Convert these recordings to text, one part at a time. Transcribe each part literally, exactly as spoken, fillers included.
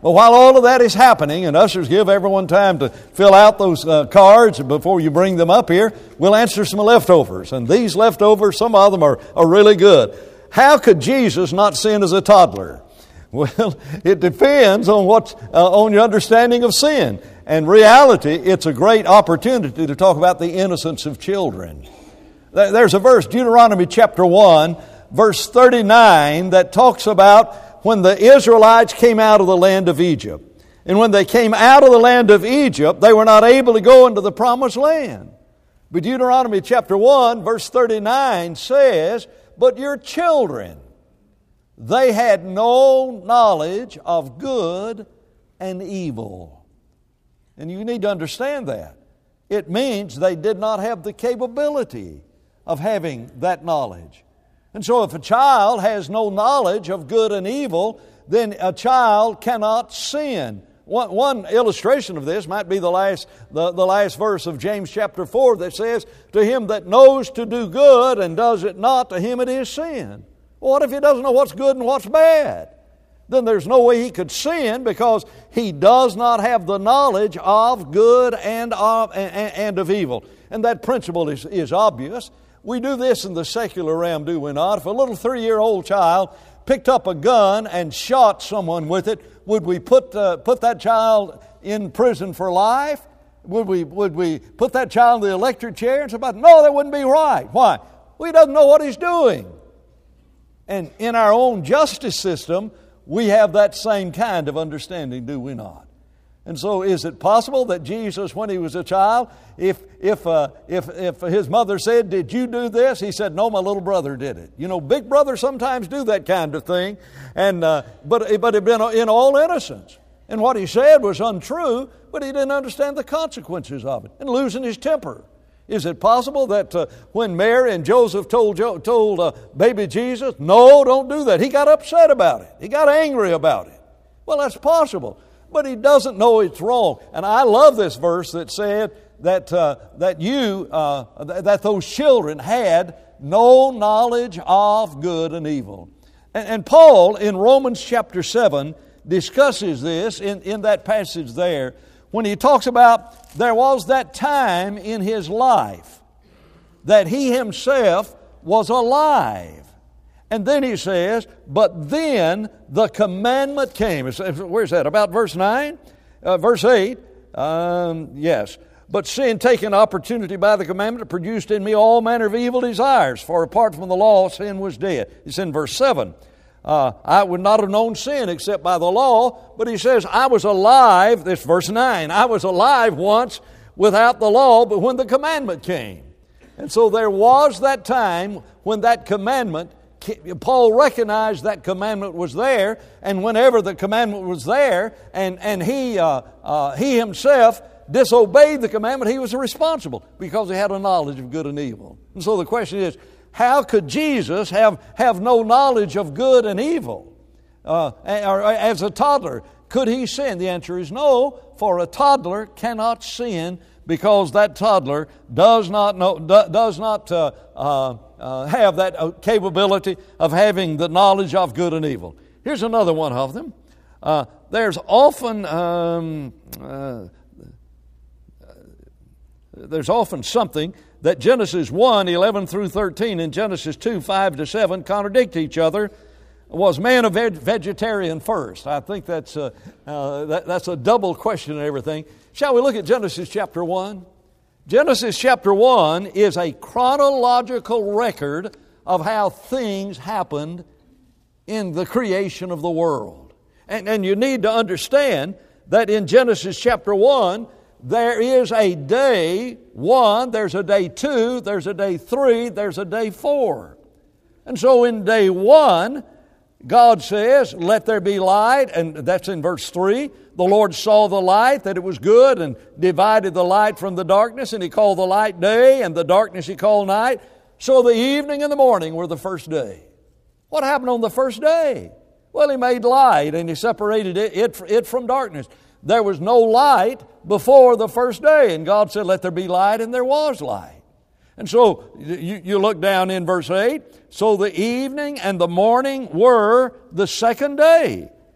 But while all of that is happening, and ushers give everyone time to fill out those uh, cards before you bring them up here, we'll answer some leftovers. And these leftovers, some of them are, are really good. How could Jesus not sin as a toddler? Well, it depends on what uh, on your understanding of sin. And reality, it's a great opportunity to talk about the innocence of children. There's a verse, Deuteronomy chapter one, verse thirty-nine, that talks about when the Israelites came out of the land of Egypt. And when they came out of the land of Egypt, they were not able to go into the promised land. But Deuteronomy chapter one, verse thirty-nine says, "But your children, they had no knowledge of good and evil." And you need to understand that. It means they did not have the capability of having that knowledge. And so if a child has no knowledge of good and evil, then a child cannot sin. One, one illustration of this might be the last, the, the last verse of James chapter four that says, "To him that knows to do good and does it not, to him it is sin." Well, what if he doesn't know what's good and what's bad? Then there's no way he could sin because he does not have the knowledge of good and of, and, and of evil. And that principle is, is obvious. We do this in the secular realm, do we not? If a little three-year-old child picked up a gun and shot someone with it, would we put uh, put that child in prison for life? Would we would we put that child in the electric chair and say, "No, that wouldn't be right"? Why? Well, he doesn't know what he's doing. And in our own justice system, we have that same kind of understanding, do we not? And so is it possible that Jesus, when he was a child, if if uh, if if his mother said, "Did you do this?" he said, "No, my little brother did it." You know, big brothers sometimes do that kind of thing, and uh, but but it been in all innocence. And what he said was untrue, but he didn't understand the consequences of it, and losing his temper. Is it possible that uh, when Mary and Joseph told jo- told uh, baby Jesus, "No, don't do that," he got upset about it. He got angry about it. Well, that's possible. But he doesn't know it's wrong. And I love this verse that said that uh, that you uh, that those children had no knowledge of good and evil. And, and Paul in Romans chapter seven discusses this in, in that passage there when he talks about there was that time in his life that he himself was alive. And then he says, "But then the commandment came." Where's that? About verse nine? Uh, verse eight? Um, yes. "But sin, taking opportunity by the commandment, produced in me all manner of evil desires. For apart from the law, sin was dead." It's in verse seven. Uh, "I would not have known sin except by the law." But he says, "I was alive," this verse nine, "I was alive once without the law, but when the commandment came." And so there was that time when that commandment, Paul recognized that commandment was there, and whenever the commandment was there, and, and he, uh, uh, he himself disobeyed the commandment, he was responsible because he had a knowledge of good and evil. And so the question is, how could Jesus have, have no knowledge of good and evil? Uh, or as a toddler, could he sin? The answer is no, for a toddler cannot sin because that toddler does not know, does not uh, uh, uh, have that capability of having the knowledge of good and evil. Here's another one of them. Uh, there's often um, uh, there's often something that Genesis one, eleven through thirteen and Genesis two, five to seven contradict each other. Was man a veg- vegetarian first? I think that's a, uh, that, that's a double question and everything. Shall we look at Genesis chapter one? Genesis chapter one is a chronological record of how things happened in the creation of the world. And, and you need to understand that in Genesis chapter one, there is a day one, there's a day two, there's a day three, there's a day four. And so in day one, God says, "Let there be light," and that's in verse three. The Lord saw the light, that it was good, and divided the light from the darkness, and He called the light day, and the darkness He called night. So the evening and the morning were the first day. What happened on the first day? Well, He made light, and He separated it, it, it from darkness. There was no light before the first day, and God said, "Let there be light," and there was light. And so you, you look down in verse eight. So the evening and the morning were the second day.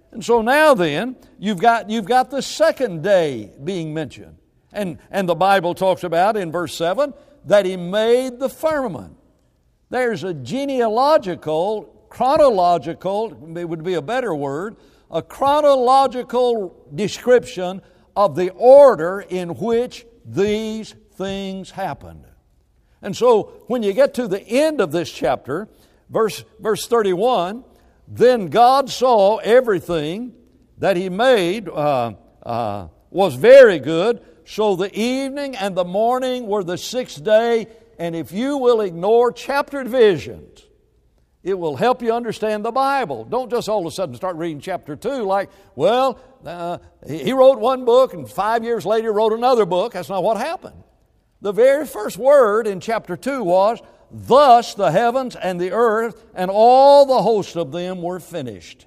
And so now then, you've got, you've got the second day being mentioned. And, and the Bible talks about in verse seven that He made the firmament. There's a genealogical, chronological, it would be a better word, a chronological description of the order in which these things happened. And so when you get to the end of this chapter, verse, verse thirty-one, then God saw everything that He made uh, uh, was very good. So the evening and the morning were the sixth day. And if you will ignore chapter divisions, it will help you understand the Bible. Don't just all of a sudden start reading chapter two like, well, uh, he wrote one book and five years later wrote another book. That's not what happened. The very first word in chapter two was, thus the heavens and the earth and all the host of them were finished.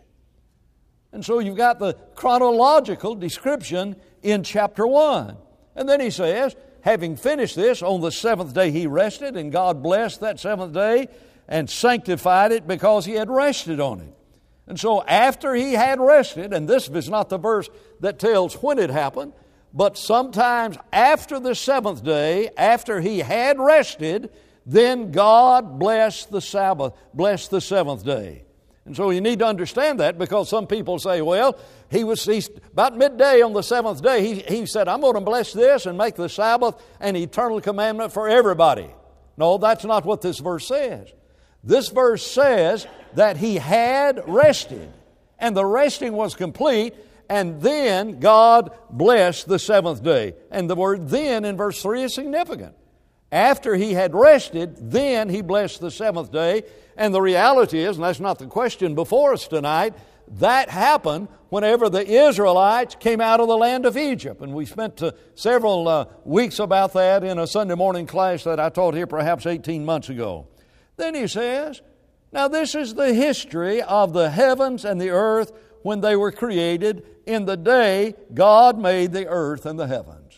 And so you've got the chronological description in chapter one. And then he says, having finished this, on the seventh day he rested, and God blessed that seventh day and sanctified it because He had rested on it. And so after He had rested, and this is not the verse that tells when it happened, but sometimes after the seventh day, after He had rested, then God blessed the Sabbath, blessed the seventh day. And so you need to understand that, because some people say, well, he was he, about midday on the seventh day, he, he said, I'm going to bless this and make the Sabbath an eternal commandment for everybody. No, that's not what this verse says. This verse says that He had rested, and the resting was complete, and then God blessed the seventh day. And the word then in verse three is significant. After He had rested, then He blessed the seventh day. And the reality is, and that's not the question before us tonight, that happened whenever the Israelites came out of the land of Egypt. And we spent uh, several uh, weeks about that in a Sunday morning class that I taught here perhaps eighteen months ago. Then he says, now this is the history of the heavens and the earth when they were created in the day God made the earth and the heavens.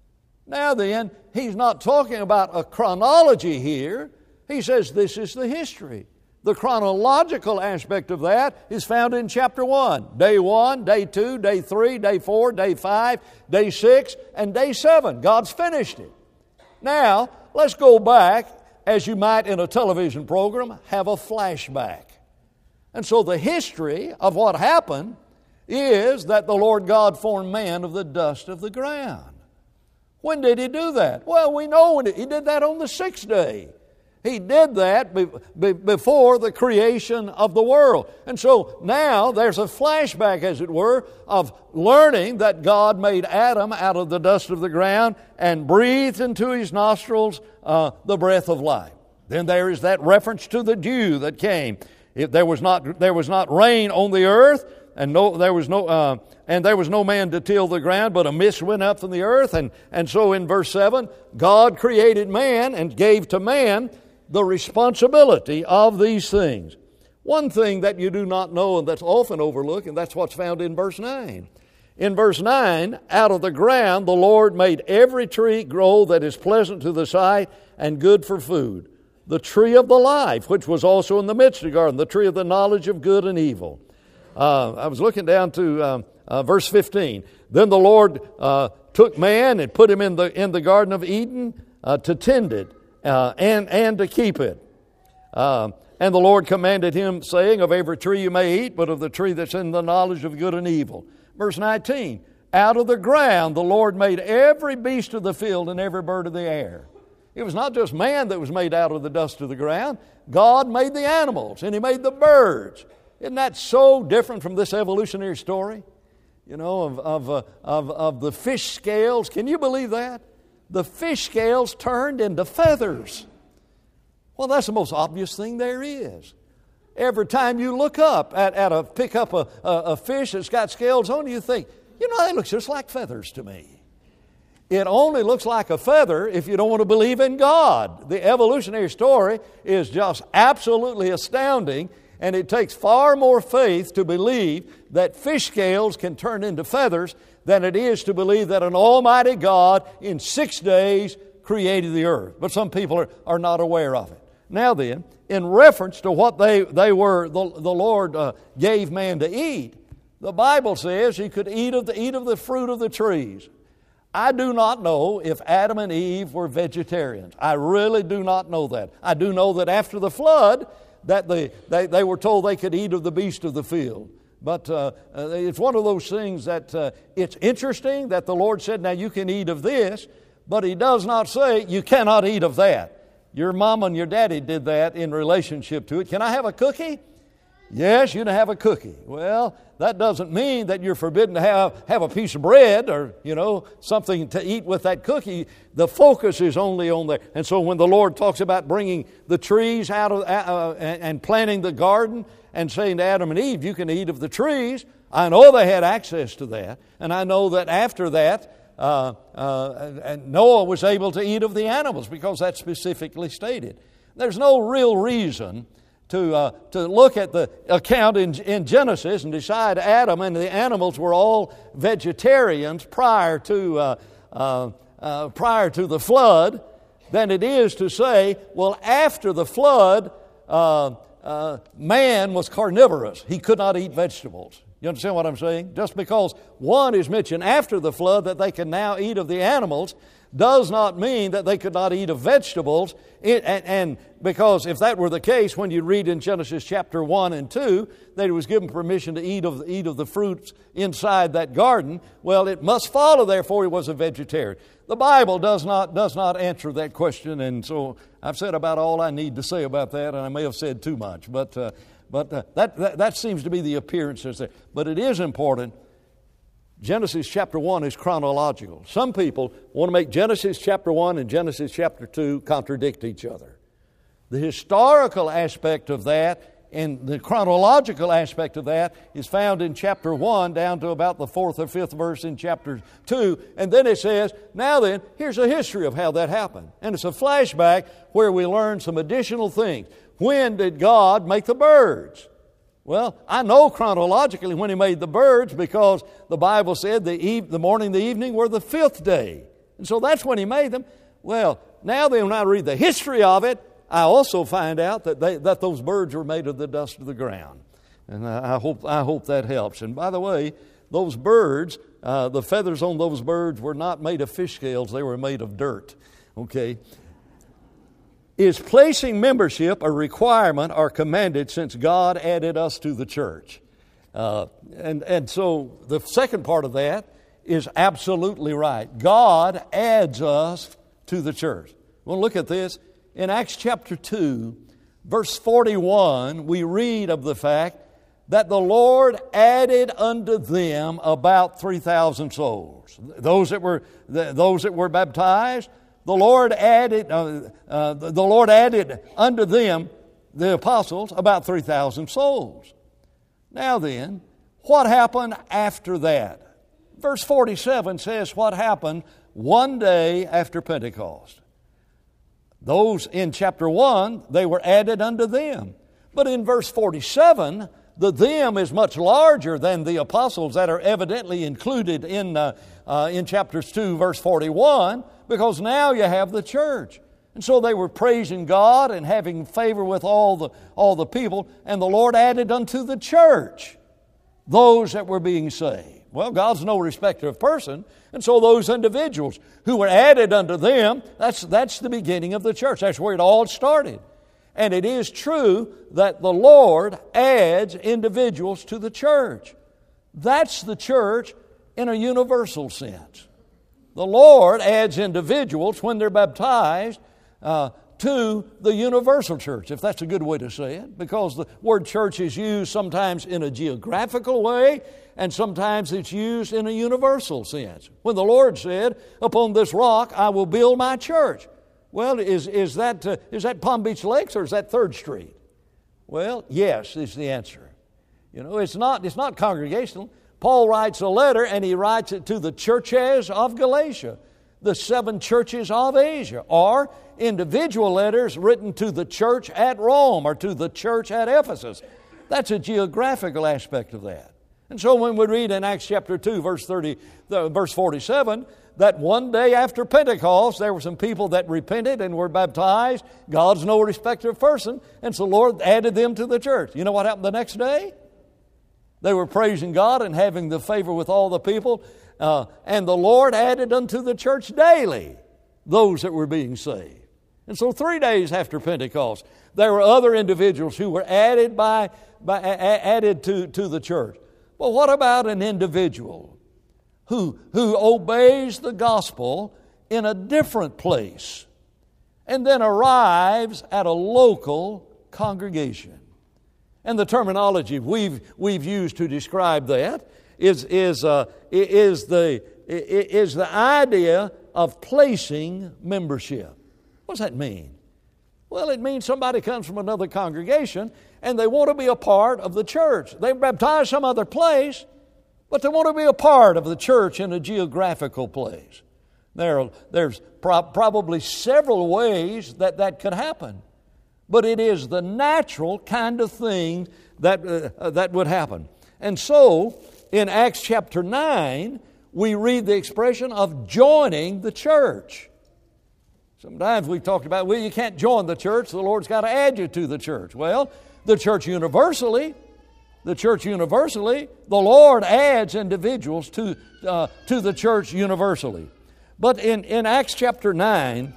Now then, he's not talking about a chronology here. He says this is the history. The chronological aspect of that is found in chapter one. Day one, day two, day three, day four, day five, day six, and day seven. God's finished it. Now, let's go back, as you might in a television program, have a flashback. And so the history of what happened is that the Lord God formed man of the dust of the ground. When did He do that? Well, we know when He did that on the sixth day. He did that be, be, before the creation of the world. And so now there's a flashback, as it were, of learning that God made Adam out of the dust of the ground and breathed into his nostrils uh, the breath of life. Then there is that reference to the dew that came. If there was not there was not rain on the earth, and no there was no uh, and there was no man to till the ground, but a mist went up from the earth. And and so in verse seven, God created man and gave to man the responsibility of these things. One thing that you do not know, and that's often overlooked, and that's what's found in verse nine. In verse nine, out of the ground the Lord made every tree grow that is pleasant to the sight and good for food. The tree of the life, which was also in the midst of the garden, the tree of the knowledge of good and evil. Uh, I was looking down to um, uh, verse fifteen. Then the Lord uh, took man and put him in the in the Garden of Eden uh, to tend it. Uh, and, and to keep it. Uh, and the Lord commanded him, saying, of every tree you may eat, but of the tree that's in the knowledge of good and evil. Verse nineteen, out of the ground the Lord made every beast of the field and every bird of the air. It was not just man that was made out of the dust of the ground. God made the animals, and He made the birds. Isn't that so different from this evolutionary story? You know, of, of, uh, of, of the fish scales. Can you believe that? The fish scales turned into feathers. Well, that's the most obvious thing there is. Every time you look up at, at a pick up a, a, a fish that's got scales on it, you think, you know, that looks just like feathers to me. It only looks like a feather if you don't want to believe in God. The evolutionary story is just absolutely astounding, and it takes far more faith to believe that fish scales can turn into feathers than it is to believe that an almighty God in six days created the earth. But some people are, are not aware of it. Now then, in reference to what they, they were, the, the Lord uh, gave man to eat, The Bible says he could eat of the, eat of the fruit of the trees. I do not know if Adam and Eve were vegetarians. I really do not know that. I do know that after the flood, that they, they, they were told they could eat of the beast of the field. But uh, uh, it's one of those things that uh, it's interesting that the Lord said, now you can eat of this, but He does not say you cannot eat of that. Your mom and your daddy did that in relationship to it. Can I have a cookie? Yes, you can have a cookie. Well, that doesn't mean that you're forbidden to have, have a piece of bread or, you know, something to eat with that cookie. The focus is only on there. And so when the Lord talks about bringing the trees out of uh, and planting the garden and saying to Adam and Eve, you can eat of the trees, I know they had access to that. And I know that after that, uh, uh, and Noah was able to eat of the animals because that's specifically stated. There's no real reason to uh, to look at the account in, in Genesis and decide Adam and the animals were all vegetarians prior to uh, uh, uh, prior to the flood, than it is to say, well, after the flood, uh, uh, man was carnivorous. He could not eat vegetables. You understand what I'm saying? Just because one is mentioned after the flood that they can now eat of the animals does not mean that they could not eat of vegetables. It, and, and because if that were the case, when you read in Genesis chapter one and two, that he was given permission to eat of, eat of the fruits inside that garden, well, it must follow, therefore, he was a vegetarian. The Bible does not, does not answer that question, and so I've said about all I need to say about that, and I may have said too much, but, uh, but uh, that, that, that seems to be the appearances there. But it is important. Genesis chapter one is chronological. Some people want to make Genesis chapter one and Genesis chapter two contradict each other. The historical aspect of that and the chronological aspect of that is found in chapter one down to about the fourth or fifth verse in chapter two. And then it says, now then, here's a history of how that happened. And it's a flashback where we learn some additional things. When did God make the birds? Well, I know chronologically when He made the birds because the Bible said the, eve, the morning and the evening were the fifth day. And so that's when He made them. Well, now then when I read the history of it, I also find out that, they, that those birds were made of the dust of the ground. And I, I hope, I hope that helps. And by the way, those birds, uh, the feathers on those birds were not made of fish scales. They were made of dirt. Okay? Is placing membership a requirement or commanded since God added us to the church? Uh, and, and so the second part of that is absolutely right. God adds us to the church. Well, look at this. In Acts chapter two, verse forty-one, we read of the fact that the Lord added unto them about three thousand souls. Those that were, those that were baptized, The Lord added, uh, uh, the Lord added unto them, the apostles, about three thousand souls. Now then, what happened after that? Verse forty-seven says what happened one day after Pentecost. Those in chapter one, they were added unto them. But in verse forty-seven, the them is much larger than the apostles that are evidently included in, uh, uh, in chapters two, verse forty-one, because now you have the church. And so they were praising God and having favor with all the, all the people, and the Lord added unto the church those that were being saved. Well, God's no respecter of person, and so those individuals who were added unto them, that's, that's the beginning of the church. That's where it all started. And it is true that the Lord adds individuals to the church. That's the church in a universal sense. The Lord adds individuals when they're baptized uh, to the universal church, if that's a good way to say it, because the word church is used sometimes in a geographical way, and sometimes it's used in a universal sense. When the Lord said, upon this rock I will build my church. Well, is, is, that, uh, is that Palm Beach Lakes or is that third Street? Well, yes is the answer. You know, it's not, it's not congregational. Paul writes a letter and he writes it to the churches of Galatia, the seven churches of Asia, or individual letters written to the church at Rome or to the church at Ephesus. That's a geographical aspect of that. And so when we read in Acts chapter two, verse thirty, uh, verse forty-seven, that one day after Pentecost, there were some people that repented and were baptized. God's no respecter of person, and so the Lord added them to the church. You know what happened the next day? They were praising God and having the favor with all the people. Uh, and the Lord added unto the church daily those that were being saved. And so three days after Pentecost, there were other individuals who were added by, by a, added to, to the church. Well, what about an individual who, who obeys the gospel in a different place and then arrives at a local congregation? And the terminology we've, we've used to describe that is, is, uh, is, the, is the idea of placing membership. What does that mean? Well, it means somebody comes from another congregation and they want to be a part of the church. They baptized some other place, but they want to be a part of the church in a geographical place. There, there's pro- probably several ways that that could happen, but it is the natural kind of thing that, uh, that would happen. And so, in Acts chapter nine, we read the expression of joining the church. Sometimes we've talked about, well, you can't join the church. The Lord's got to add you to the church. Well, the church universally, the church universally, the Lord adds individuals to, uh, to the church universally. But in, in Acts chapter nine,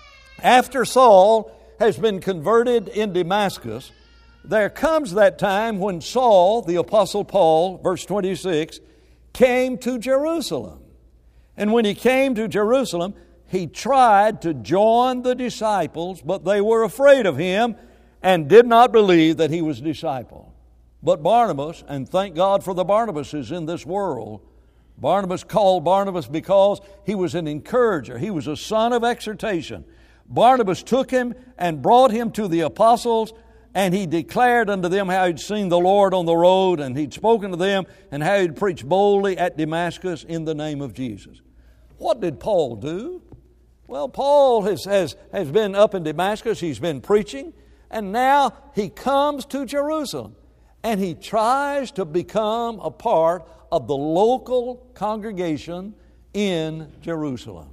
after Saul has been converted in Damascus, there comes that time when Saul, the Apostle Paul, verse twenty-six, came to Jerusalem. And when he came to Jerusalem, he tried to join the disciples, but they were afraid of him and did not believe that he was a disciple. But Barnabas, and thank God for the Barnabases in this world, Barnabas called Barnabas because he was an encourager. He was a son of exhortation. Barnabas took him and brought him to the apostles, and he declared unto them how he'd seen the Lord on the road, and he'd spoken to them, and how he'd preached boldly at Damascus in the name of Jesus. What did Paul do? Well, Paul has, has, has been up in Damascus. He's been preaching. And now he comes to Jerusalem. And he tries to become a part of the local congregation in Jerusalem.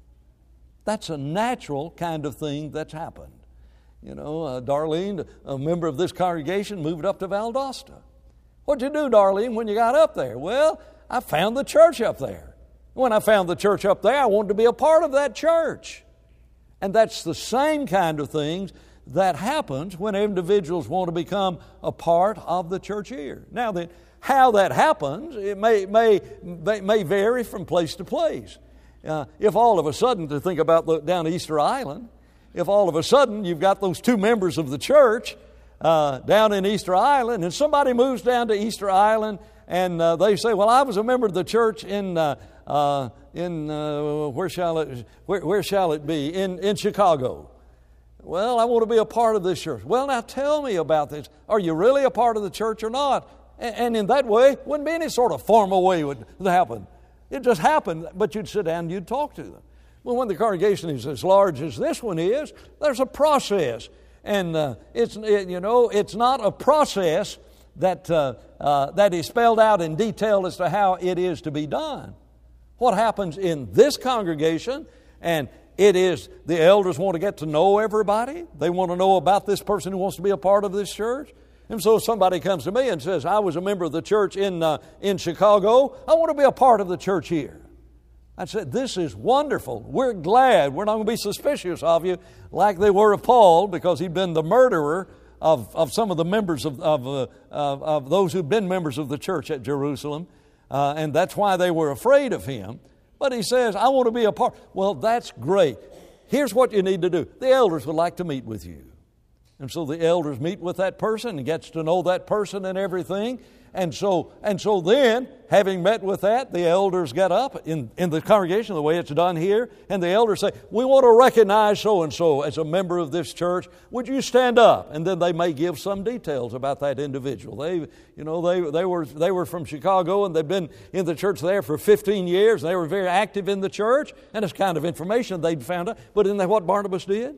That's a natural kind of thing that's happened. You know, uh, Darlene, a member of this congregation, moved up to Valdosta. What'd you do, Darlene, when you got up there? Well, I found the church up there. When I found the church up there, I wanted to be a part of that church. And that's the same kind of things that happens when individuals want to become a part of the church here. Now, then, how that happens, it may, may, may vary from place to place. Uh, if all of a sudden, to think about the, down Easter Island, if all of a sudden you've got those two members of the church uh, down in Easter Island, and somebody moves down to Easter Island, and uh, they say, well, I was a member of the church in... Uh, Uh, in uh, where shall it where, where shall it be in, in Chicago. Well, I want to be a part of this church. Well, now tell me about this. Are you really a part of the church or not? And, and in that way, wouldn't be any sort of formal way would happen. It just happened, but you'd sit down and you'd talk to them. Well, when the congregation is as large as this one is, there's a process, and uh, it's it, you know it's not a process that uh, uh, that is spelled out in detail as to how it is to be done. What happens in this congregation, and it is the elders want to get to know everybody. They want to know about this person who wants to be a part of this church. And so somebody comes to me and says, I was a member of the church in, uh, in Chicago. I want to be a part of the church here. I said, this is wonderful. We're glad. We're not going to be suspicious of you like they were of Paul, because he'd been the murderer of, of some of the members of, of, uh, of, of those who'd been members of the church at Jerusalem. Uh, and that's why they were afraid of him. But he says, I want to be a part. Well, that's great. Here's what you need to do. The elders would like to meet with you. And so the elders meet with that person and gets to know that person and everything. And so and so then, having met with that, the elders get up in, in the congregation, the way it's done here, and the elders say, we want to recognize so-and-so as a member of this church. Would you stand up? And then they may give some details about that individual. They, you know, they, they were they were from Chicago, and they've been in the church there for fifteen years. They were very active in the church, and it's kind of information they'd found out. But isn't that what Barnabas did?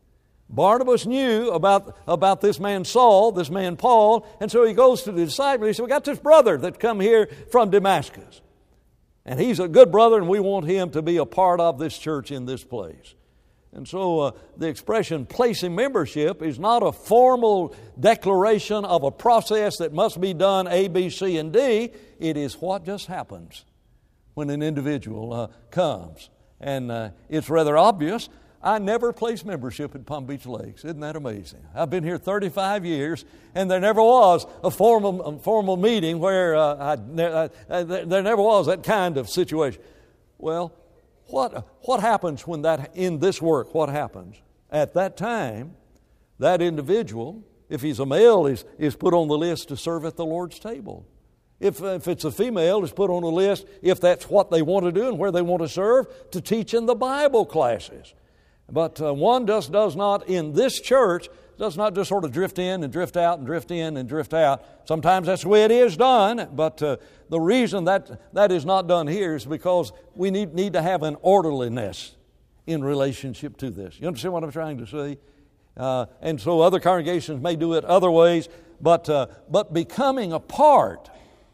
Barnabas knew about, about this man Saul, this man Paul, and so he goes to the disciples. He said, we got this brother that's come here from Damascus. And he's a good brother, and we want him to be a part of this church in this place. And so uh, the expression placing membership is not a formal declaration of a process that must be done A, B, C, and D. It is what just happens when an individual uh, comes. And uh, it's rather obvious. I never placed membership at Palm Beach Lakes. Isn't that amazing? I've been here thirty-five years, and there never was a formal, a formal meeting where uh, I, I, there never was that kind of situation. Well, what, what happens when that, in this work, what happens? At that time, that individual, if he's a male, is, is put on the list to serve at the Lord's table. If, if it's a female, is put on the list, if that's what they want to do and where they want to serve, to teach in the Bible classes. But uh, one just does not, in this church, does not just sort of drift in and drift out and drift in and drift out. Sometimes that's the way it is done, but uh, the reason that that is not done here is because we need, need to have an orderliness in relationship to this. You understand what I'm trying to say? Uh, and so other congregations may do it other ways, but uh, but becoming a part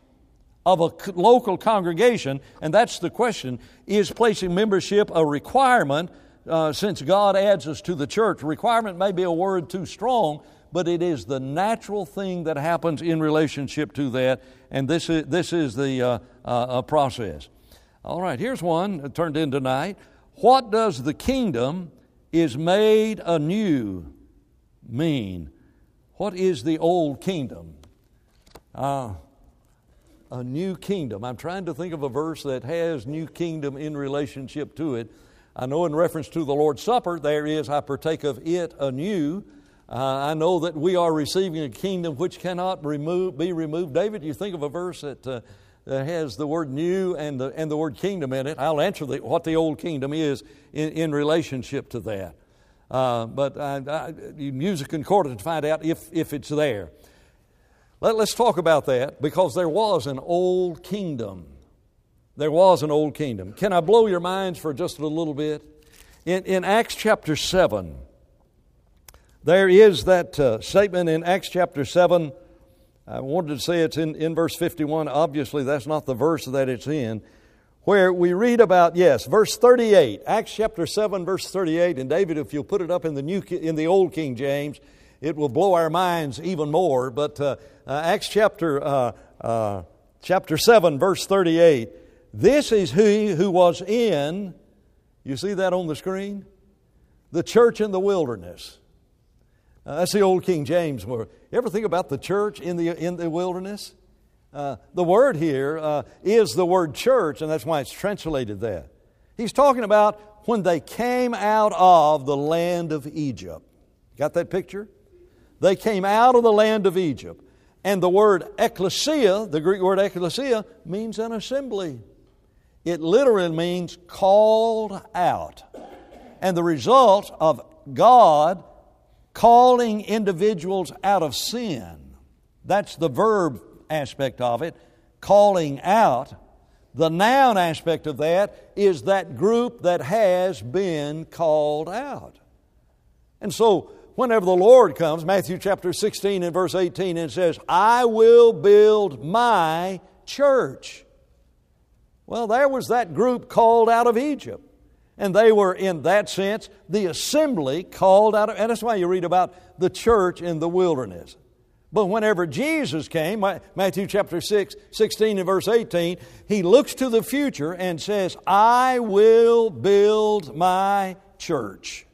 of a local congregation, and that's the question, is placing membership a requirement? Uh, since God adds us to the church. Requirement may be a word too strong, but it is the natural thing that happens in relationship to that, and this is, this is the uh, uh, process. All right, here's one turned in tonight. What does the kingdom is made anew mean? What is the old kingdom? Uh, a new kingdom. I'm trying to think of a verse that has new kingdom in relationship to it. I know in reference to the Lord's Supper, there is, I partake of it anew. Uh, I know that we are receiving a kingdom which cannot remove, be removed. David, you think of a verse that, uh, that has the word new and the, and the word kingdom in it. I'll answer the, what the old kingdom is in, in relationship to that. Uh, but I, I, you use a concordance to find out if, if it's there. Let, let's talk about that, because there was an old kingdom. There was an old kingdom. Can I blow your minds for just a little bit? In, in Acts chapter seven, there is that uh, statement in Acts chapter seven. I wanted to say it's in, in verse fifty-one. Obviously, that's not the verse that it's in. Where we read about, yes, verse thirty-eight. Acts chapter seven, verse thirty-eight. And David, if you'll put it up in the new in the old King James, it will blow our minds even more. But uh, uh, Acts chapter uh, uh, chapter seven, verse thirty-eight. This is he who was in, you see that on the screen? The church in the wilderness. Uh, that's the old King James word. You ever think about the church in the in the wilderness? Uh, the word here uh, is the word church, and that's why it's translated that. He's talking about when they came out of the land of Egypt. Got that picture? They came out of the land of Egypt. And the word ecclesia, the Greek word ecclesia, means an assembly. It literally means called out. And the result of God calling individuals out of sin, that's the verb aspect of it, calling out. The noun aspect of that is that group that has been called out. And so whenever the Lord comes, Matthew chapter sixteen and verse eighteen, and says, I will build my church. Well, there was that group called out of Egypt. And they were, in that sense, the assembly called out of, and that's why you read about the church in the wilderness. But whenever Jesus came, Matthew chapter six, sixteen and verse eighteen, He looks to the future and says, I will build my church.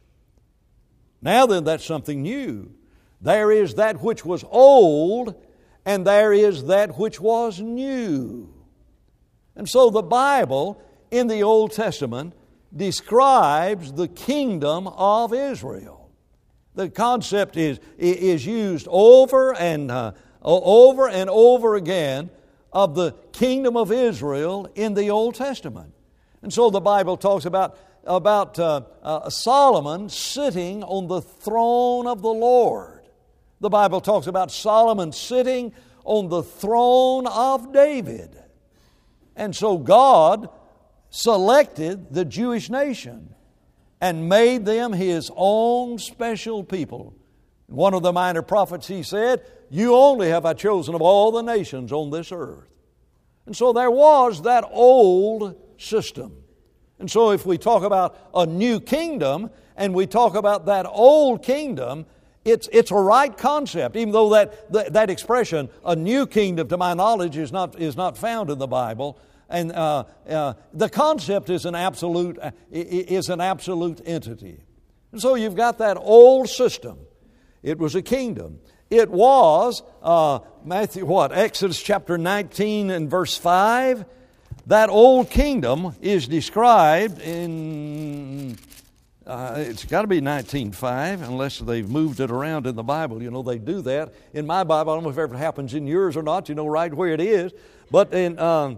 Now then, that's something new. There is that which was old, and there is that which was new. And so the Bible in the Old Testament describes the kingdom of Israel. The concept is, is used over and uh, over and over again of the kingdom of Israel in the Old Testament. And so the Bible talks about, about uh, uh, Solomon sitting on the throne of the Lord. The Bible talks about Solomon sitting on the throne of David. And so God selected the Jewish nation and made them His own special people. One of the minor prophets, he said, you only have I chosen of all the nations on this earth. And so there was that old system. And so if we talk about a new kingdom and we talk about that old kingdom, it's it's a right concept, even though that, that, that expression, a new kingdom, to my knowledge, is not, is not found in the Bible. And uh, uh, the concept is an absolute, uh, is an absolute entity. And so you've got that old system. It was a kingdom. It was, uh, Matthew, what, Exodus chapter nineteen and verse five. That old kingdom is described in, uh, it's got to be nineteen five, unless they've moved it around in the Bible. You know, they do that. In my Bible, I don't know if it ever happens in yours or not. You know right where it is. But in um,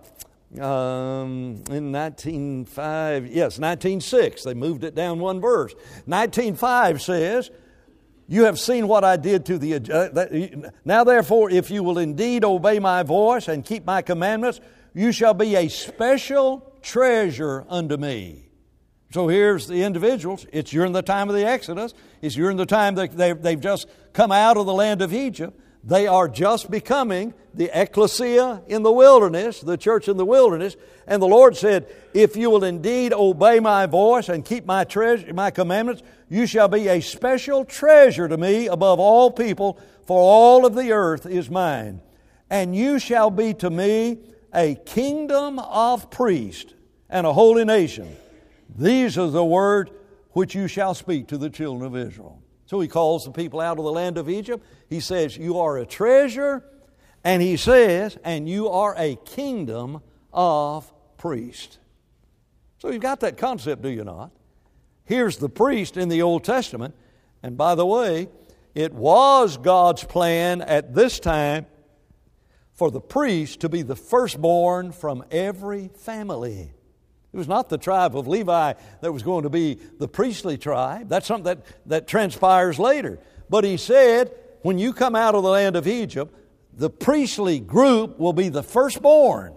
um, in nineteen five, yes, nineteen six, they moved it down one verse. nineteen five says, you have seen what I did to the... Uh, now therefore, if you will indeed obey my voice and keep my commandments, you shall be a special treasure unto me. So here's the individuals. It's during the time of the Exodus. It's during the time that they've, they've just come out of the land of Egypt. They are just becoming the ecclesia in the wilderness, the church in the wilderness. And the Lord said, if you will indeed obey my voice and keep my treasure, my commandments, you shall be a special treasure to me above all people, for all of the earth is mine. And you shall be to me a kingdom of priests and a holy nation. These are the words which you shall speak to the children of Israel. So he calls the people out of the land of Egypt. He says, you are a treasure. And he says, and you are a kingdom of priests. So you've got that concept, do you not? Here's the priest in the Old Testament. And by the way, it was God's plan at this time for the priest to be the firstborn from every family. It was not the tribe of Levi that was going to be the priestly tribe. That's something that, that transpires later. But he said, when you come out of the land of Egypt, the priestly group will be the firstborn.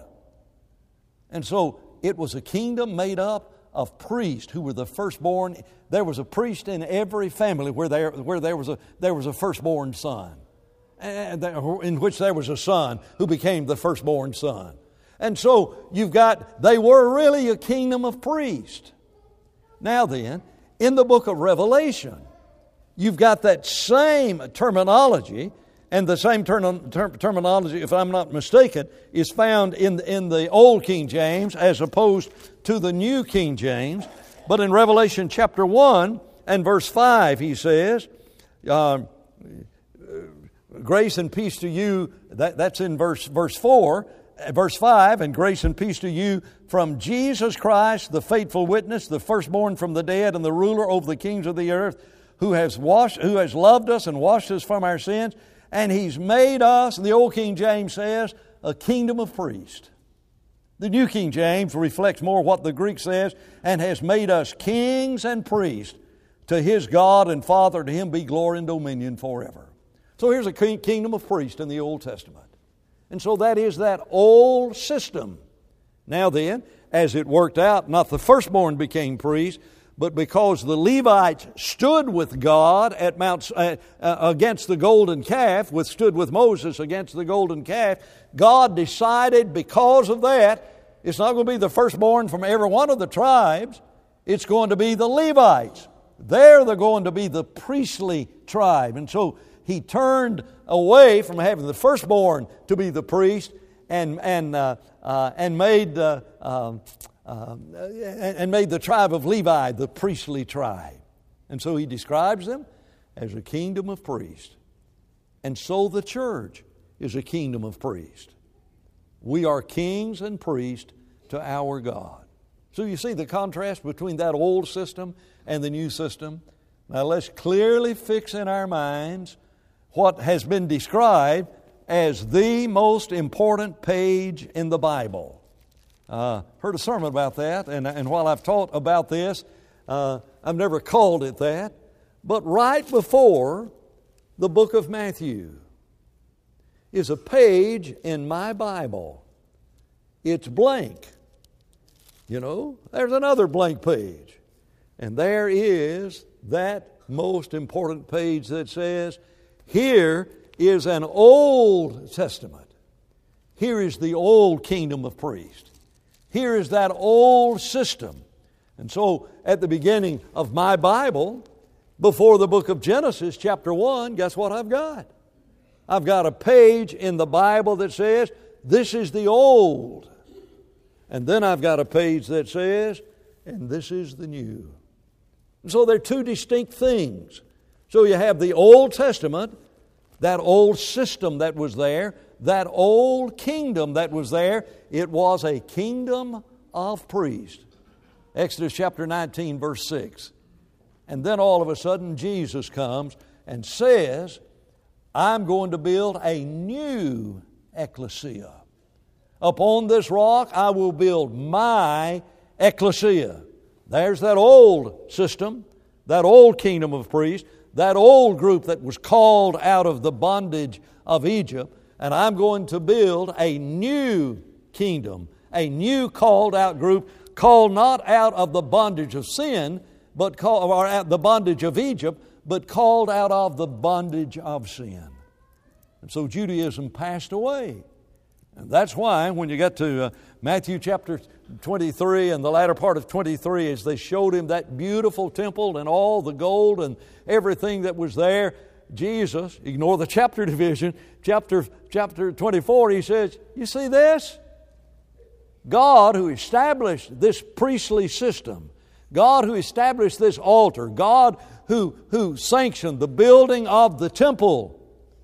And so it was a kingdom made up of priests who were the firstborn. There was a priest in every family where there, where there was a, there was a firstborn son, and in which there was a son who became the firstborn son. And so you've got, they were really a kingdom of priests. Now then, in the book of Revelation, you've got that same terminology, and the same term, term, terminology, if I'm not mistaken, is found in, in the Old King James as opposed to the New King James. But in Revelation chapter one and verse five, he says, uh, grace and peace to you, that, that's in verse, verse four, verse five, and grace and peace to you from Jesus Christ, the faithful witness, the firstborn from the dead, and the ruler over the kings of the earth, who has washed, who has loved us and washed us from our sins, and He's made us, the Old King James says, a kingdom of priests. The New King James reflects more what the Greek says, and has made us kings and priests to His God and Father. To Him be glory and dominion forever. So here's a kingdom of priests in the Old Testament. And so that is that old system. Now then, as it worked out, not the firstborn became priests, but because the Levites stood with God at Mount uh, uh, against the golden calf, withstood with Moses against the golden calf, God decided because of that, it's not going to be the firstborn from every one of the tribes. It's going to be the Levites. They're, they're going to be the priestly tribe. And so He turned away from having the firstborn to be the priest and and uh, uh, and made uh, uh, uh, and made the tribe of Levi the priestly tribe. And so He describes them as a kingdom of priests. And so the church is a kingdom of priests. We are kings and priests to our God. So you see the contrast between that old system and the new system. Now let's clearly fix in our minds what has been described as the most important page in the Bible. Uh, heard a sermon about that, and, and while I've taught about this, uh, I've never called it that. But right before the book of Matthew is a page in my Bible. It's blank. You know, there's another blank page. And there is that most important page that says, here is an Old Testament. Here is the old kingdom of priests. Here is that old system And so at the beginning of my Bible, before the book of Genesis, chapter one, guess what I've got? I've got a page in the Bible that says, this is the old. And then I've got a page that says, and this is the new. And so they're two distinct things. So you have the Old Testament, that old system that was there, that old kingdom that was there. It was a kingdom of priests. Exodus chapter nineteen, verse six. And then all of a sudden Jesus comes and says, I'm going to build a new ecclesia. Upon this rock I will build my ecclesia. There's that old system, that old kingdom of priests, that old group that was called out of the bondage of Egypt, and I'm going to build a new kingdom, a new called out group, called not out of the bondage of sin, but called, or out the bondage of Egypt, but called out of the bondage of sin. And so Judaism passed away. And that's why when you get to uh, Matthew chapter twenty-three and the latter part of twenty-three, as they showed him that beautiful temple and all the gold and everything that was there, Jesus, ignore the chapter division, chapter, chapter twenty-four, he says, you see this? God who established this priestly system, God who established this altar, God who, who sanctioned the building of the temple,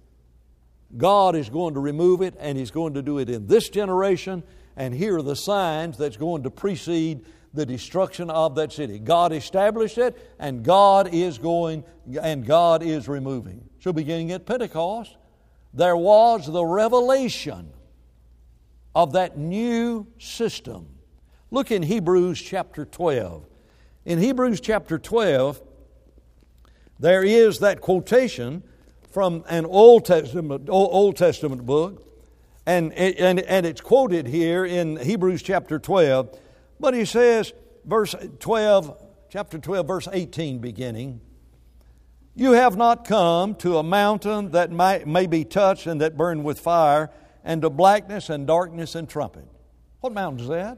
God is going to remove it, and He's going to do it in this generation. And here are the signs that's going to precede the destruction of that city. God established it, and God is going, and God is removing. So beginning at Pentecost, there was the revelation of that new system. Look in Hebrews chapter twelve. In Hebrews chapter twelve, there is that quotation from an Old Testament, Old Testament book, and, and, and it's quoted here in Hebrews chapter twelve. But he says, verse twelve, chapter twelve, verse eighteen beginning, you have not come to a mountain that might, may be touched and that burn with fire, and to blackness and darkness and trumpet. What mountain is that?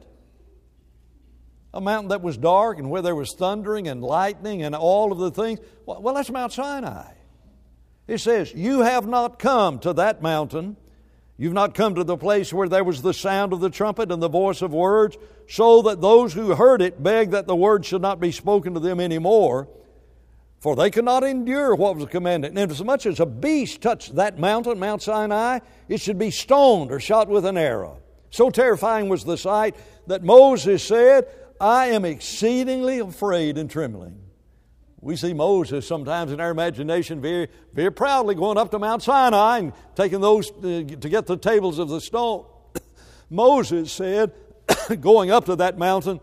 A mountain that was dark and where there was thundering and lightning and all of the things. Well, that's Mount Sinai. It says, you have not come to that mountain. You've not come to the place where there was the sound of the trumpet and the voice of words, so that those who heard it begged that the word should not be spoken to them anymore, for they could not endure what was commanded. And as much as a beast touched that mountain, Mount Sinai, it should be stoned or shot with an arrow. So terrifying was the sight that Moses said, I am exceedingly afraid and trembling. We see Moses sometimes in our imagination very, very proudly going up to Mount Sinai and taking those uh, to get the tables of the stone. Moses said, going up to that mountain,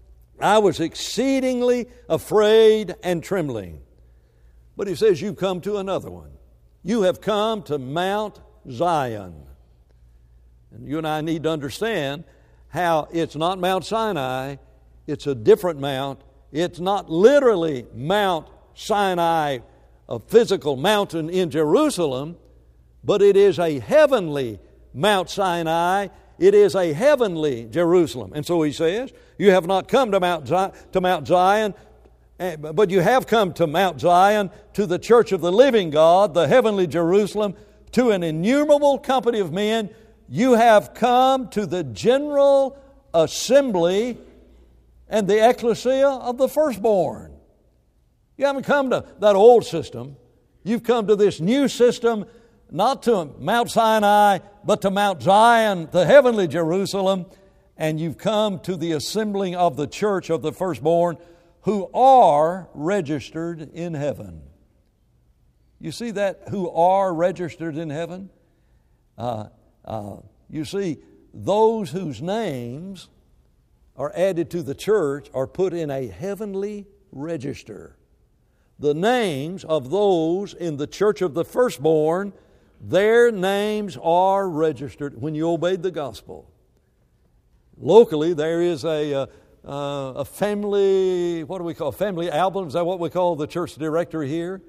I was exceedingly afraid and trembling. But he says, you've come to another one. You have come to Mount Zion. And you and I need to understand how it's not Mount Sinai, it's a different mount. It's not literally Mount Sinai, a physical mountain in Jerusalem, but it is a heavenly Mount Sinai. It is a heavenly Jerusalem. And so he says, you have not come to Mount Zion, to Mount Zion, but you have come to Mount Zion, to the church of the living God, the heavenly Jerusalem, to an innumerable company of men. You have come to the general assembly and the ecclesia of the firstborn. You haven't come to that old system. You've come to this new system, not to Mount Sinai, but to Mount Zion, the heavenly Jerusalem. And you've come to the assembling of the church of the firstborn who are registered in heaven. You see that? Who are registered in heaven? Uh, uh, you see, those whose names are added to the church are put in a heavenly register. The names of those in the church of the firstborn, their names are registered when you obeyed the gospel. Locally, there is a, a, a family, what do we call, family album? Is that what we call the church directory here?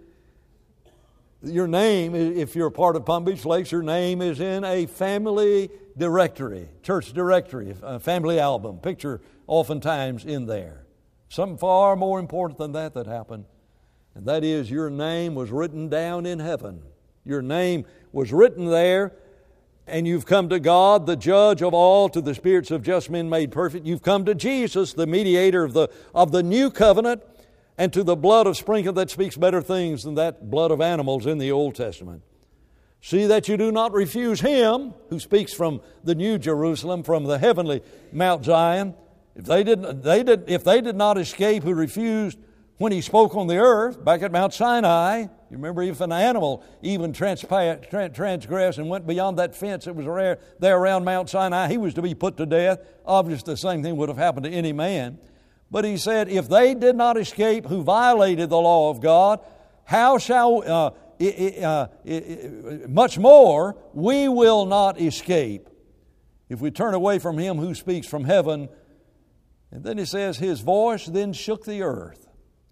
Your name, if you're a part of Palm Beach Lakes, your name is in a family directory, church directory, a family album, picture oftentimes in there. Something far more important than that that happened. And that is, your name was written down in heaven. Your name was written there, and you've come to God, the judge of all, to the spirits of just men made perfect. You've come to Jesus, the mediator of the, of the new covenant, and to the blood of sprinkling that speaks better things than that blood of animals in the Old Testament. See that you do not refuse Him who speaks from the new Jerusalem, from the heavenly Mount Zion. If they did, they did, if they did not escape who refused when He spoke on the earth, back at Mount Sinai, you remember if an animal even transpa- transgressed and went beyond that fence that was there around Mount Sinai, he was to be put to death. Obviously the same thing would have happened to any man. But He said, if they did not escape who violated the law of God, how shall, uh, it, uh, it, much more, we will not escape if we turn away from Him who speaks from heaven. And then He says, His voice then shook the earth.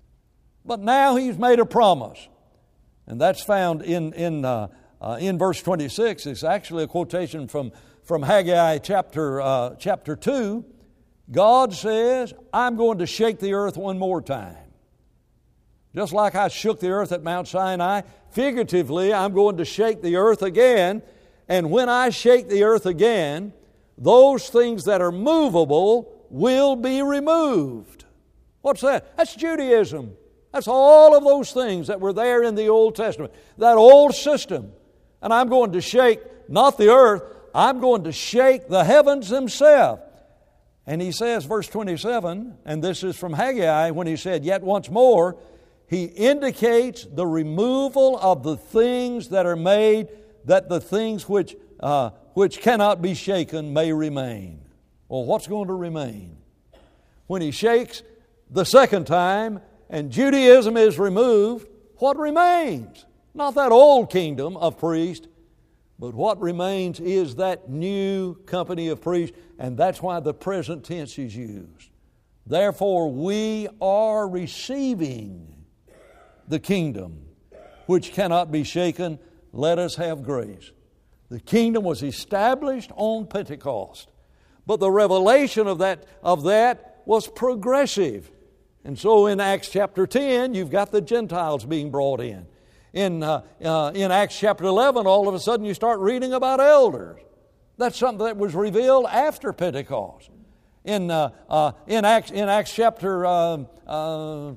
But now He's made a promise. And that's found in, in, uh, uh, in verse twenty-six. It's actually a quotation from, from Haggai chapter, uh, chapter two. God says, I'm going to shake the earth one more time. Just like I shook the earth at Mount Sinai, figuratively, I'm going to shake the earth again. And when I shake the earth again, those things that are movable will be removed. What's that? That's Judaism. That's all of those things that were there in the Old Testament. That old system. And I'm going to shake, not the earth, I'm going to shake the heavens themselves. And He says, verse twenty-seven, and this is from Haggai, when He said, yet once more, He indicates the removal of the things that are made, that the things which, uh, which cannot be shaken may remain. Well, what's going to remain? When He shakes the second time, and Judaism is removed, what remains? Not that old kingdom of priests, but what remains is that new company of priests, and that's why the present tense is used. Therefore, we are receiving the kingdom which cannot be shaken. Let us have grace. The kingdom was established on Pentecost, but the revelation of that, of that was progressive. And so in Acts chapter ten, you've got the Gentiles being brought in. In, uh, uh, in Acts chapter eleven, all of a sudden you start reading about elders. That's something that was revealed after Pentecost. In, uh, uh, in, Acts, in Acts chapter uh, uh,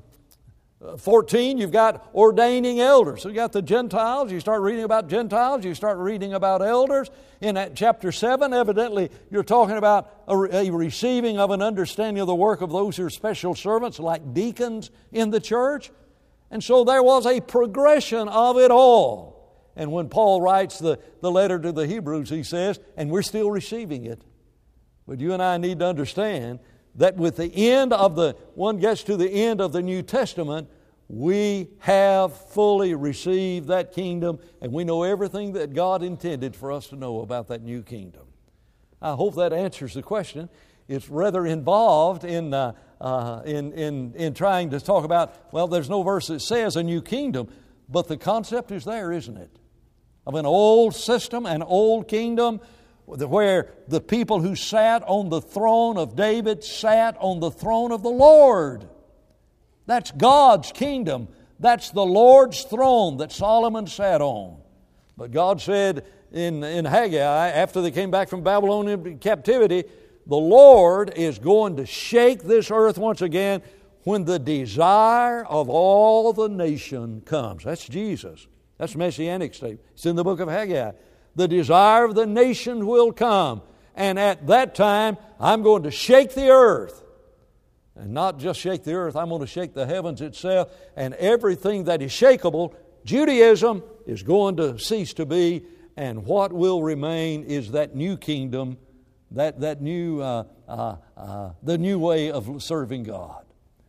fourteen, you've got ordaining elders. So you got the Gentiles, you start reading about Gentiles, you start reading about elders. In chapter seven, evidently, you're talking about a, a receiving of an understanding of the work of those who are special servants, like deacons in the church. And so there was a progression of it all. And when Paul writes the, the letter to the Hebrews, he says, and we're still receiving it. But you and I need to understand that with the end of the, one gets to the end of the New Testament, we have fully received that kingdom, and we know everything that God intended for us to know about that new kingdom. I hope that answers the question. It's rather involved in, uh, uh, in, in, in trying to talk about, well, there's no verse that says a new kingdom, but the concept is there, isn't it? Of an old system, an old kingdom, where the people who sat on the throne of David sat on the throne of the Lord. That's God's kingdom. That's the Lord's throne that Solomon sat on. But God said in, in Haggai, after they came back from Babylonian captivity, the Lord is going to shake this earth once again when the desire of all the nation comes. That's Jesus. That's Messianic statement. It's in the book of Haggai. The desire of the nation will come. And at that time, I'm going to shake the earth. And not just shake the earth, I'm going to shake the heavens itself. And everything that is shakeable, Judaism, is going to cease to be. And what will remain is that new kingdom, that, that new, uh, uh, uh, the new way of serving God.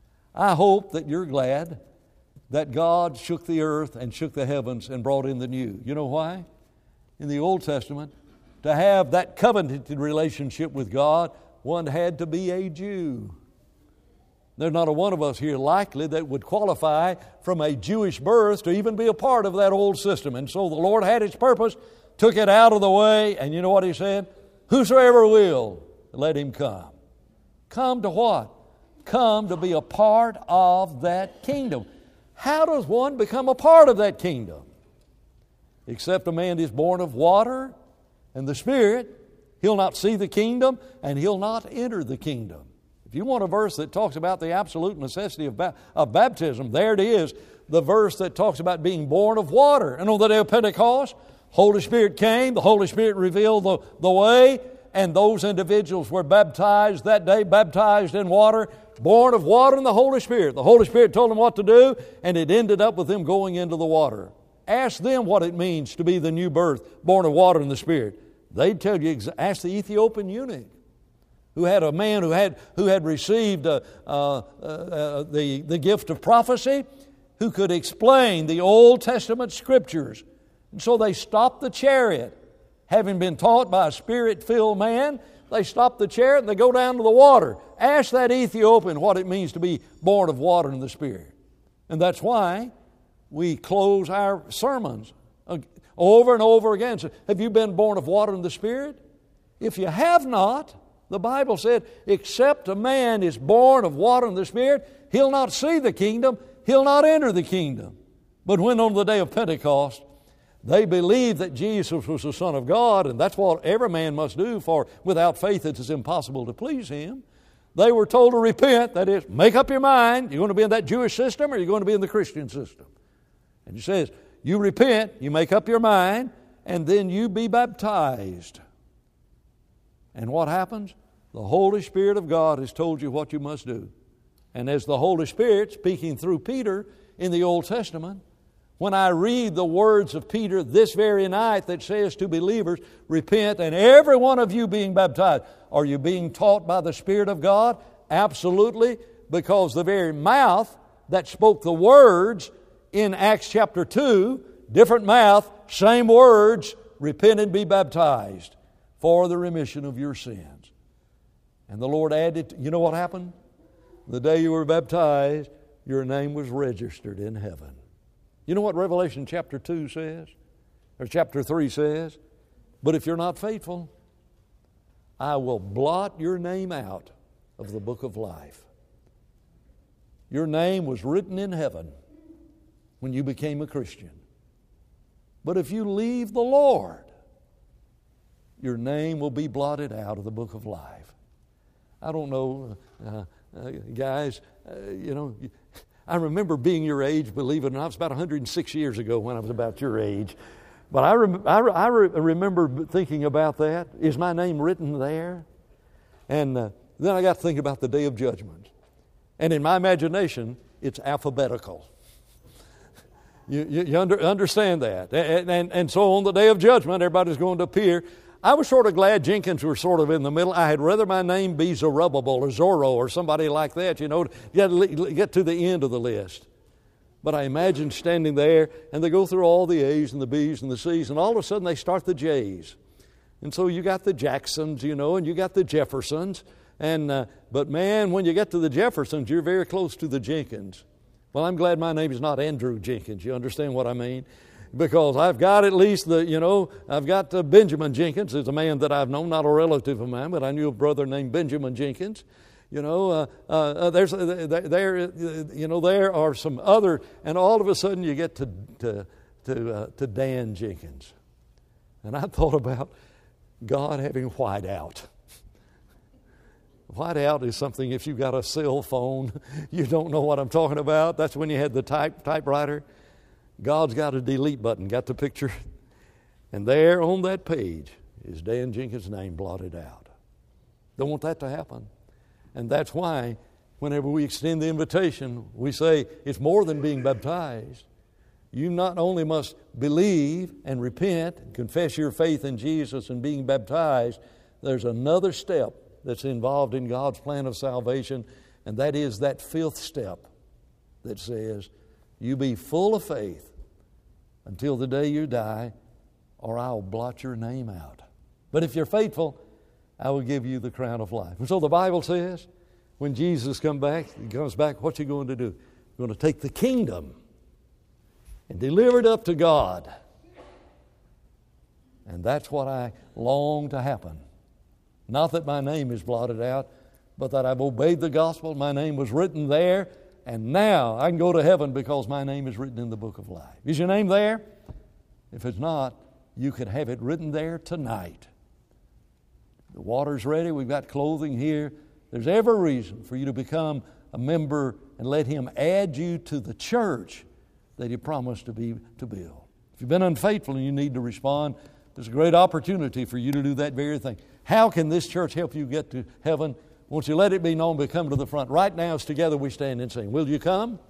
I hope that you're glad that God shook the earth and shook the heavens and brought in the new. You know why? In the Old Testament, to have that covenanted relationship with God, one had to be a Jew. There's not a one of us here likely that would qualify from a Jewish birth to even be a part of that old system. And so the Lord had His purpose, took it out of the way, and you know what He said? Whosoever will, let him come. Come to what? come to be a part of that kingdom. How does one become a part of that kingdom? Except a man is born of water and the Spirit, he'll not see the kingdom and he'll not enter the kingdom. If you want a verse that talks about the absolute necessity of, ba- of baptism, there it is, the verse that talks about being born of water. And on the day of Pentecost, Holy Spirit came, the Holy Spirit revealed the, the way, and those individuals were baptized that day, baptized in water, born of water and the Holy Spirit. The Holy Spirit told them what to do, and it ended up with them going into the water. Ask them what it means to be the new birth, born of water and the Spirit. They'd tell you, ask the Ethiopian eunuch, who had a man who had who had received uh, uh, uh, the, the gift of prophecy, who could explain the Old Testament Scriptures. And so they stopped the chariot. Having been taught by a Spirit-filled man, they stop the chariot and they go down to the water. Ask that Ethiopian what it means to be born of water and the Spirit. And that's why we close our sermons over and over again. So, have you been born of water and the Spirit? If you have not, the Bible said, except a man is born of water and the Spirit, he'll not see the kingdom, he'll not enter the kingdom. But when on the day of Pentecost, they believed that Jesus was the Son of God, and that's what every man must do, for without faith it is impossible to please Him. They were told to repent, that is, make up your mind. You're going to be in that Jewish system or you're going to be in the Christian system. And He says, you repent, you make up your mind, and then you be baptized. And what happens? The Holy Spirit of God has told you what you must do. And as the Holy Spirit, speaking through Peter in the Old Testament, when I read the words of Peter this very night that says to believers, repent, and every one of you being baptized, are you being taught by the Spirit of God? Absolutely, because the very mouth that spoke the words in Acts chapter two, different mouth, same words, repent and be baptized for the remission of your sins. And the Lord added, you know what happened? The day you were baptized, your name was registered in heaven. You know what Revelation chapter two says? Or chapter three says? But if you're not faithful, I will blot your name out of the book of life. Your name was written in heaven when you became a Christian. But if you leave the Lord, your name will be blotted out of the book of life. I don't know, uh, uh, guys, uh, you know... I remember being your age, believe it or not. It was about one hundred six years ago when I was about your age. But I, rem- I, re- I re- remember thinking about that. Is my name written there? And uh, then I got to think about the day of judgment. And in my imagination, it's alphabetical. you you, you under, understand that. And, and, and so on the day of judgment, everybody's going to appear. I was sort of glad Jenkins were sort of in the middle. I had rather my name be Zerubbabel or Zorro or somebody like that, you know, you had to get to the end of the list. But I imagine standing there, and they go through all the A's and the B's and the C's, and all of a sudden they start the J's. And so you got the Jacksons, you know, and you got the Jeffersons. And uh, but man, when you get to the Jeffersons, you're very close to the Jenkins. Well, I'm glad my name is not Andrew Jenkins. You understand what I mean? Because I've got at least the, you know, I've got uh, Benjamin Jenkins is a man that I've known, not a relative of mine, but I knew a brother named Benjamin Jenkins. You know, uh, uh, there's uh, there, uh, you know, there are some other, and all of a sudden you get to to to, uh, to Dan Jenkins, and I thought about God having whiteout. Whiteout is something, if you've got a cell phone, you don't know what I'm talking about. That's when you had the type typewriter. God's got a delete button, got the picture? And there on that page is Dan Jenkins' name blotted out. Don't want that to happen. And that's why whenever we extend the invitation, we say it's more than being baptized. You not only must believe and repent and confess your faith in Jesus and being baptized, there's another step that's involved in God's plan of salvation, and that is that fifth step that says, you be full of faith until the day you die, or I'll blot your name out. But if you're faithful, I will give you the crown of life. And so the Bible says, when Jesus come back, he comes back, what's he going to do? He's going to take the kingdom and deliver it up to God. And that's what I long to happen. Not that my name is blotted out, but that I've obeyed the gospel. My name was written there, and now I can go to heaven because my name is written in the book of life. Is your name there? If it's not, you could have it written there tonight. The water's ready. We've got clothing here. There's every reason for you to become a member and let Him add you to the church that He promised to be to build. If you've been unfaithful and you need to respond, there's a great opportunity for you to do that very thing. How can this church help you get to heaven? Won't you let it be known, but come to the front. Right now, as together we stand and sing. Will you come?